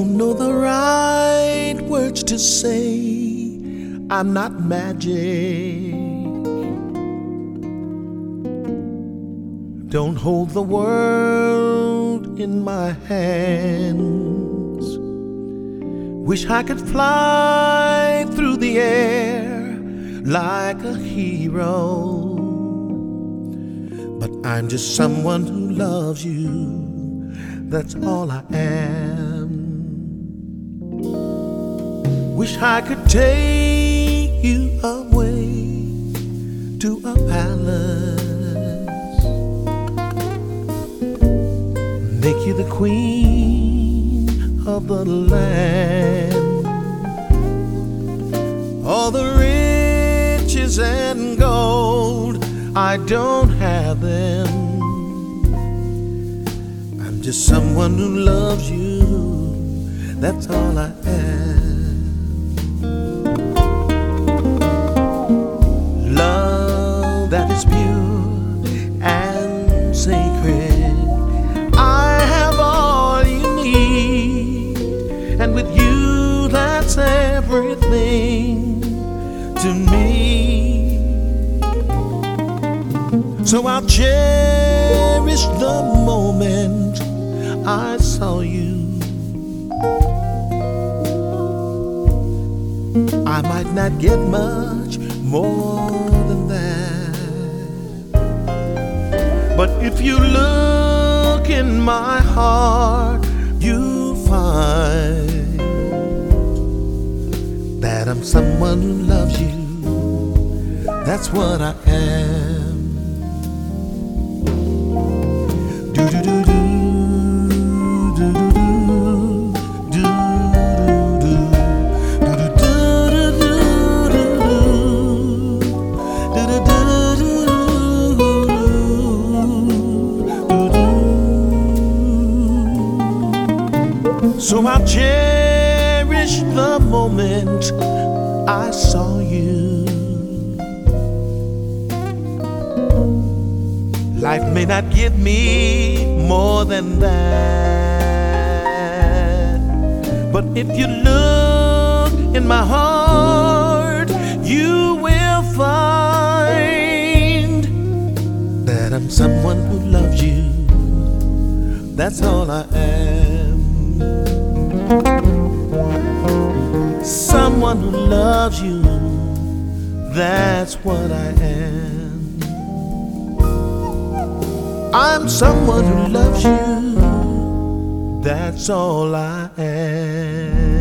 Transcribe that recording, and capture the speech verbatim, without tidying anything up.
don't know the right words to say. I'm not magic. Don't hold the world in my hands. Wish I could fly through the air like a hero, but I'm just someone who loves you. That's all I am. Wish I could take you away to a palace, make you the queen of the land. All the riches and gold, I don't have them. I'm just someone who loves you. That's all I am. Love that is pure and sacred. I have all you need, and with you that's everything to me. So I'll cherish the moment I saw you. I might not get much more than that, but if you look in my heart, you'll find that I'm someone who loves you. That's what I am. Do do do do. So I'll cherish the moment I saw you. Life may not give me more than that, but if you look in my heart, you will find that I'm someone who loves you. That's all I am. Someone who loves you. That's what I am. I'm someone who loves you. That's all I am.